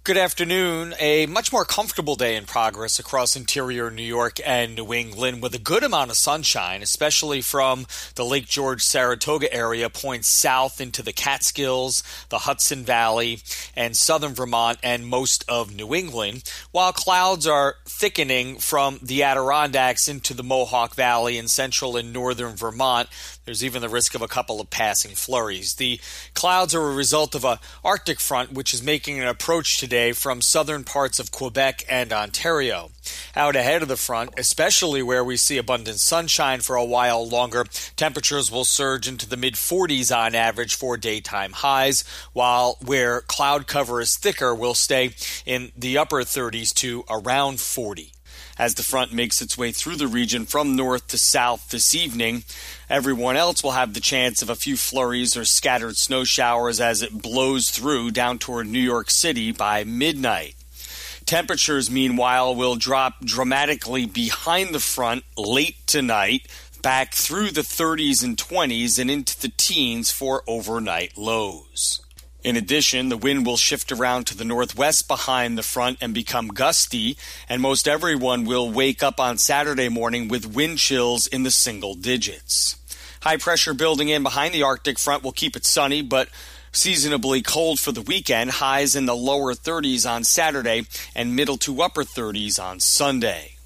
Good afternoon. A much more comfortable day in progress across interior New York and New England with a good amount of sunshine, especially from the Lake George, Saratoga area, points south into the Catskills, the Hudson Valley, and southern Vermont and most of New England, while clouds are thickening from the Adirondacks into the Mohawk Valley in central and northern Vermont. There's even the risk of a couple of passing flurries. The clouds are a result of an Arctic front, which is making an approach today from southern parts of Quebec and Ontario. Out ahead of the front, especially where we see abundant sunshine for a while longer, temperatures will surge into the mid-40s on average for daytime highs, while where cloud cover is thicker, will stay in the upper 30s to around 40. As the front makes its way through the region from north to south this evening, everyone else will have the chance of a few flurries or scattered snow showers as it blows through down toward New York City by midnight. Temperatures, meanwhile, will drop dramatically behind the front late tonight, back through the 30s and 20s and into the teens for overnight lows. In addition, the wind will shift around to the northwest behind the front and become gusty, and most everyone will wake up on Saturday morning with wind chills in the single digits. High pressure building in behind the Arctic front will keep it sunny, but seasonably cold for the weekend, highs in the lower 30s on Saturday and middle to upper 30s on Sunday.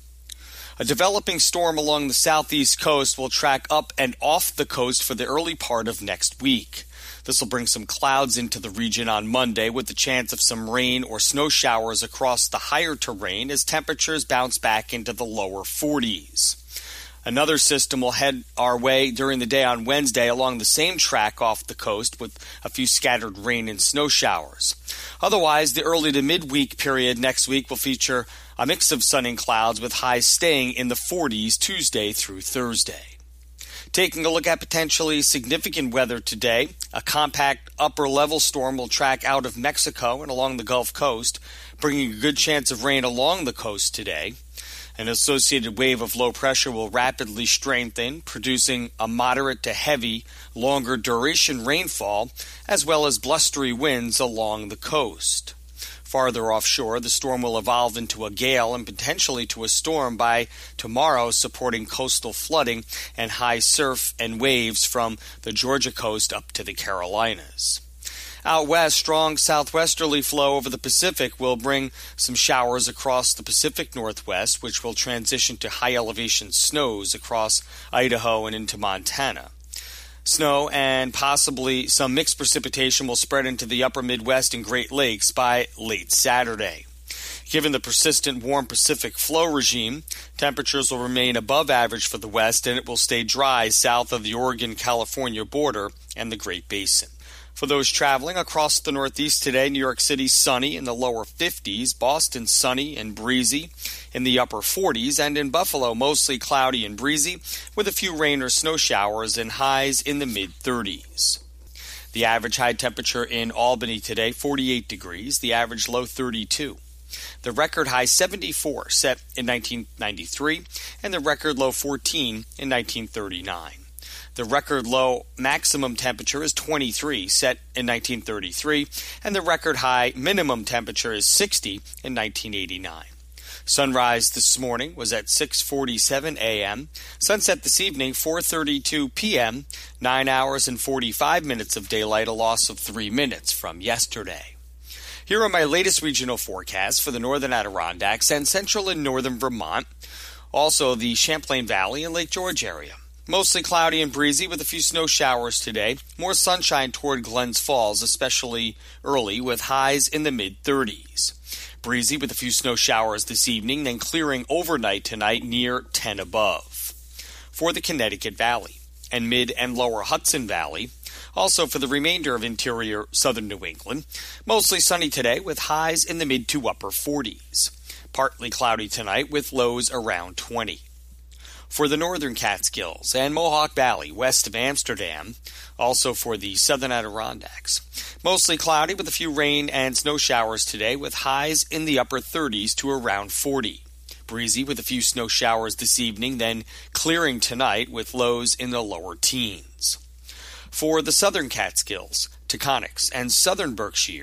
A developing storm along the southeast coast will track up and off the coast for the early part of next week. This will bring some clouds into the region on Monday with the chance of some rain or snow showers across the higher terrain as temperatures bounce back into the lower 40s. Another system will head our way during the day on Wednesday along the same track off the coast with a few scattered rain and snow showers. Otherwise, the early to midweek period next week will feature a mix of sun and clouds with highs staying in the 40s Tuesday through Thursday. Taking a look at potentially significant weather today, a compact upper-level storm will track out of Mexico and along the Gulf Coast, bringing a good chance of rain along the coast today. An associated wave of low pressure will rapidly strengthen, producing a moderate to heavy, longer duration rainfall, as well as blustery winds along the coast. Farther offshore, the storm will evolve into a gale and potentially to a storm by tomorrow, supporting coastal flooding and high surf and waves from the Georgia coast up to the Carolinas. Out west, strong southwesterly flow over the Pacific will bring some showers across the Pacific Northwest, which will transition to high-elevation snows across Idaho and into Montana. Snow and possibly some mixed precipitation will spread into the upper Midwest and Great Lakes by late Saturday. Given the persistent warm Pacific flow regime, temperatures will remain above average for the West, and it will stay dry south of the Oregon-California border and the Great Basin. For those traveling across the Northeast today, New York City sunny in the lower 50s, Boston sunny and breezy in the upper 40s, and in Buffalo mostly cloudy and breezy with a few rain or snow showers and highs in the mid-30s. The average high temperature in Albany today, 48 degrees, the average low 32. The record high 74 set in 1993 and the record low 14 in 1939. The record low maximum temperature is 23, set in 1933, and the record high minimum temperature is 60 in 1989. Sunrise this morning was at 6:47 a.m., sunset this evening 4:32 p.m., 9 hours and 45 minutes of daylight, a loss of 3 minutes from yesterday. Here are my latest regional forecasts for the northern Adirondacks and central and northern Vermont, also the Champlain Valley and Lake George area. Mostly cloudy and breezy with a few snow showers today. More sunshine toward Glens Falls, especially early, with highs in the mid-30s. Breezy with a few snow showers this evening, then clearing overnight tonight near 10 above. For the Connecticut Valley and mid and lower Hudson Valley, also for the remainder of interior southern New England, mostly sunny today with highs in the mid to upper 40s. Partly cloudy tonight with lows around 20. For the northern Catskills and Mohawk Valley west of Amsterdam, also for the southern Adirondacks. Mostly cloudy with a few rain and snow showers today with highs in the upper 30s to around 40. Breezy with a few snow showers this evening, then clearing tonight with lows in the lower teens. For the southern Catskills, Taconics, and southern Berkshires,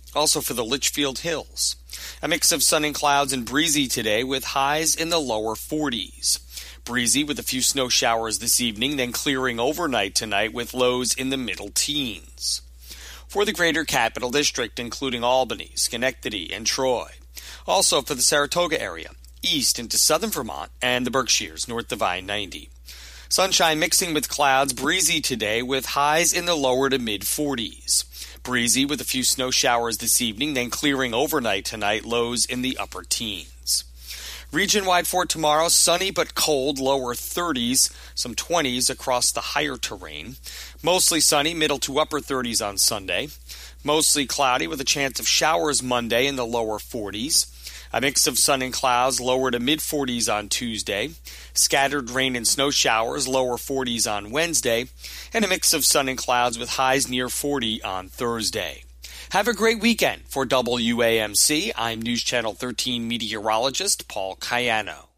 Also for the Litchfield Hills, a mix of sun and clouds and breezy today with highs in the lower 40s. Breezy with a few snow showers this evening, then clearing overnight tonight with lows in the middle teens. For the greater capital district, including Albany, Schenectady, and Troy. Also for the Saratoga area, east into southern Vermont and the Berkshires, north of I-90. Sunshine mixing with clouds, breezy today with highs in the lower to mid-40s. Breezy with a few snow showers this evening, then clearing overnight tonight, lows in the upper teens. Region-wide for tomorrow, sunny but cold, lower 30s, some 20s across the higher terrain. Mostly sunny, middle to upper 30s on Sunday. Mostly cloudy with a chance of showers Monday in the lower 40s. A mix of sun and clouds, lower to mid-40s on Tuesday. Scattered rain and snow showers, lower 40s on Wednesday. And a mix of sun and clouds with highs near 40 on Thursday. Have a great weekend. For WAMC, I'm News Channel 13 meteorologist Paul Cayano.